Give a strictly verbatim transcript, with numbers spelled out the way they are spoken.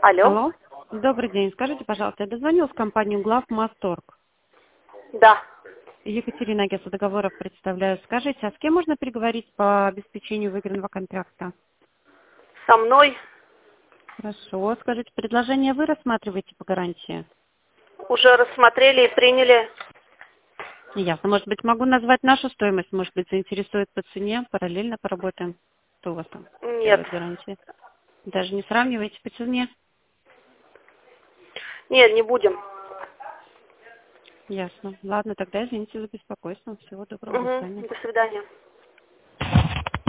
Алло. Алло. Добрый день. Скажите, пожалуйста, я дозвонилась в компанию Главмасторг. Да. Екатерина, агентство договоров представляю. Скажите, а с кем можно переговорить по обеспечению выигранного контракта? Со мной Хорошо. Скажите, предложение вы рассматриваете по гарантии? уже рассмотрели и приняли. Ясно. Может быть, могу назвать нашу стоимость? Может быть, заинтересует по цене? Параллельно поработаем. Что у вас там Нет. делает гарантия? Даже не сравниваете по цене? Нет, не будем. Ясно. Ладно, тогда извините за беспокойство. Всего доброго. До свидания. Угу. До свидания.